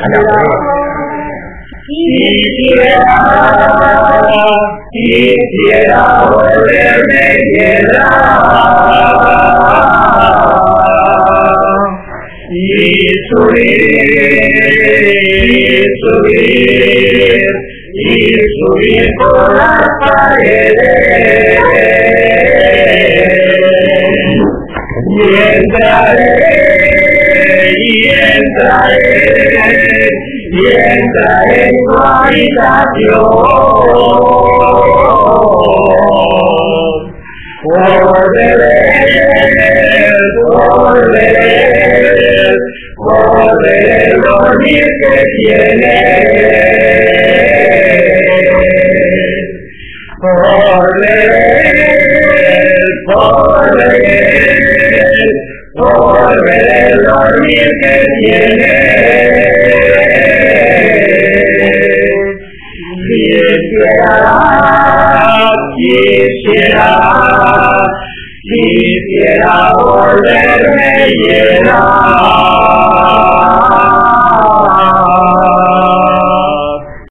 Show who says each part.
Speaker 1: Quisiera volverme piedra y subir por las paredes y entraré en tu habitación. Volveré el dormir que tienes. Volveré el dormir que tienes. Quisiera volverme llena.